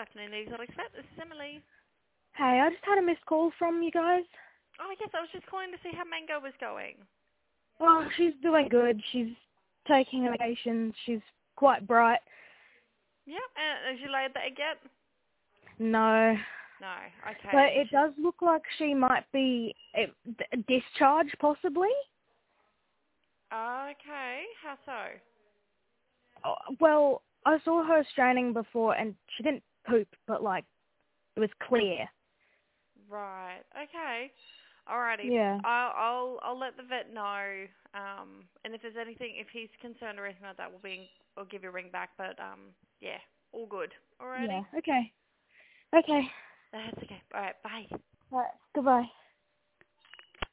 Good afternoon, Exotic Vet. This is Emily. Hey, I just had a missed call from you guys. Oh, yes, I was just calling to see how Mango was going. Oh, she's doing good. She's taking her medication. She's quite bright. Yeah, and has you laid the egg yet? No. No, okay. But it does look like she might be discharged, possibly. Okay, how so? Oh, well, I saw her straining before, and she didn't poop, but, it was clear. Right, okay. Alrighty. Yeah. I'll let the vet know. And if there's anything, if he's concerned or anything like that, we'll give you a ring back. But yeah, all good. Alrighty. Yeah, okay. Okay. That's okay. Alright, bye. Right, goodbye.